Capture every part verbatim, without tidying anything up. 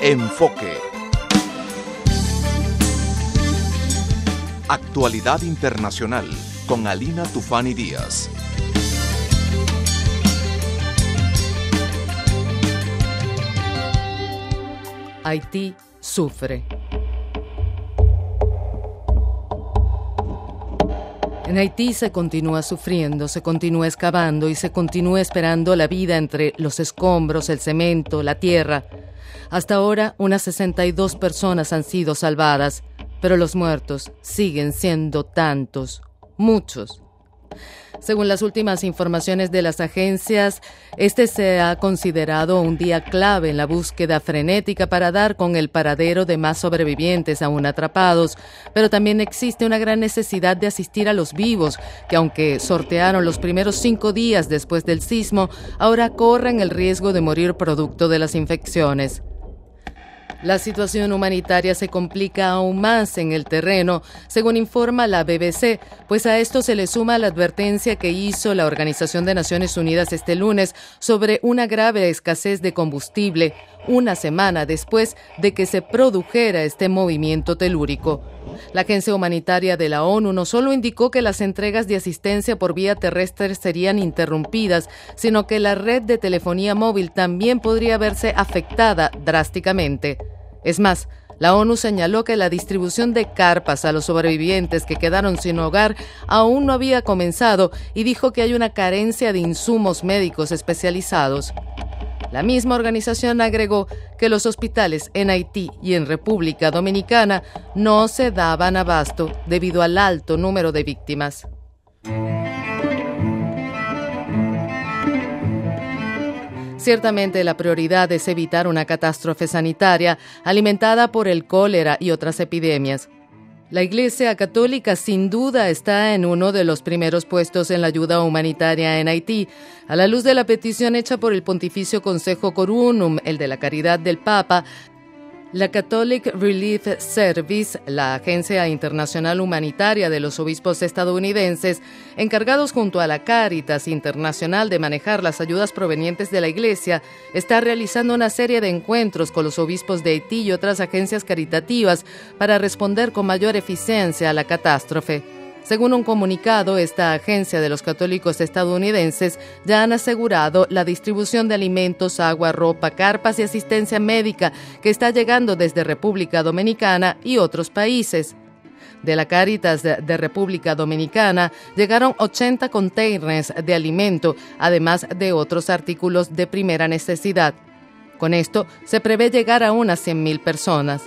Enfoque. Actualidad internacional con Alina Tufani Díaz. Haití sufre. En Haití se continúa sufriendo, se continúa excavando y se continúa esperando la vida entre los escombros, el cemento, la tierra. Hasta ahora, unas sesenta y dos personas han sido salvadas, pero los muertos siguen siendo tantos, muchos. Según las últimas informaciones de las agencias, este se ha considerado un día clave en la búsqueda frenética para dar con el paradero de más sobrevivientes aún atrapados, pero también existe una gran necesidad de asistir a los vivos, que aunque sortearon los primeros cinco días después del sismo, ahora corren el riesgo de morir producto de las infecciones. La situación humanitaria se complica aún más en el terreno, según informa la B B C, pues a esto se le suma la advertencia que hizo la Organización de Naciones Unidas este lunes sobre una grave escasez de combustible, una semana después de que se produjera este movimiento telúrico. La Agencia Humanitaria de la ONU no solo indicó que las entregas de asistencia por vía terrestre serían interrumpidas, sino que la red de telefonía móvil también podría verse afectada drásticamente. Es más, la ONU señaló que la distribución de carpas a los sobrevivientes que quedaron sin hogar aún no había comenzado y dijo que hay una carencia de insumos médicos especializados. La misma organización agregó que los hospitales en Haití y en República Dominicana no se daban abasto debido al alto número de víctimas. Ciertamente la prioridad es evitar una catástrofe sanitaria alimentada por el cólera y otras epidemias. La Iglesia Católica sin duda está en uno de los primeros puestos en la ayuda humanitaria en Haití, a la luz de la petición hecha por el Pontificio Consejo Corunum, el de la Caridad del Papa. La Catholic Relief Service, la agencia internacional humanitaria de los obispos estadounidenses, encargados junto a la Cáritas Internacional de manejar las ayudas provenientes de la Iglesia, está realizando una serie de encuentros con los obispos de Haití y otras agencias caritativas para responder con mayor eficiencia a la catástrofe. Según un comunicado, esta agencia de los católicos estadounidenses ya han asegurado la distribución de alimentos, agua, ropa, carpas y asistencia médica que está llegando desde República Dominicana y otros países. De la Cáritas de República Dominicana llegaron ochenta containers de alimento, además de otros artículos de primera necesidad. Con esto se prevé llegar a unas cien mil personas.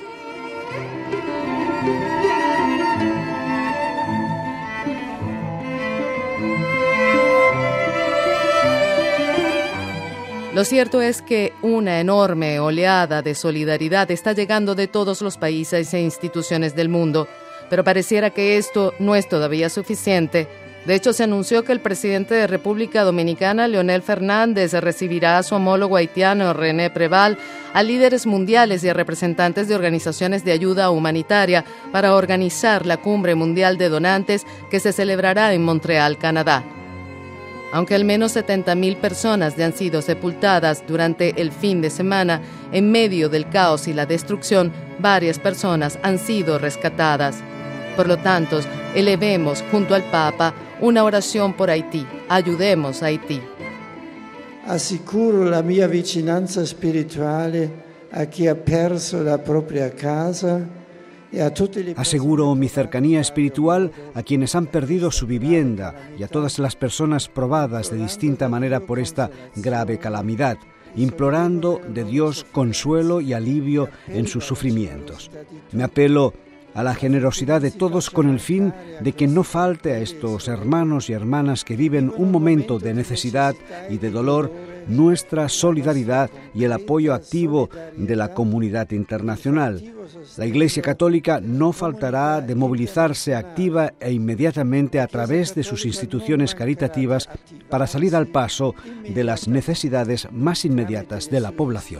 Lo cierto es que una enorme oleada de solidaridad está llegando de todos los países e instituciones del mundo, pero pareciera que esto no es todavía suficiente. De hecho, se anunció que el presidente de República Dominicana, Leonel Fernández, recibirá a su homólogo haitiano, René Preval, a líderes mundiales y a representantes de organizaciones de ayuda humanitaria para organizar la Cumbre Mundial de Donantes que se celebrará en Montreal, Canadá. Aunque al menos setenta mil personas ya han sido sepultadas durante el fin de semana, en medio del caos y la destrucción, varias personas han sido rescatadas. Por lo tanto, elevemos junto al Papa una oración por Haití. Ayudemos a Haití. Assicuro la mia vicinanza spirituale a chi ha perso la propria casa. Aseguro mi cercanía espiritual a quienes han perdido su vivienda y a todas las personas probadas de distinta manera por esta grave calamidad, implorando de Dios consuelo y alivio en sus sufrimientos. Me apelo a la generosidad de todos con el fin de que no falte a estos hermanos y hermanas que viven un momento de necesidad y de dolor nuestra solidaridad y el apoyo activo de la comunidad internacional. La Iglesia Católica no faltará de movilizarse activa e inmediatamente a través de sus instituciones caritativas para salir al paso de las necesidades más inmediatas de la población.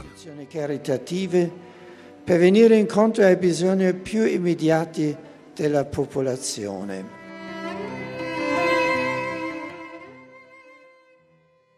Per venire incontro ai bisogni più immediati della popolazione.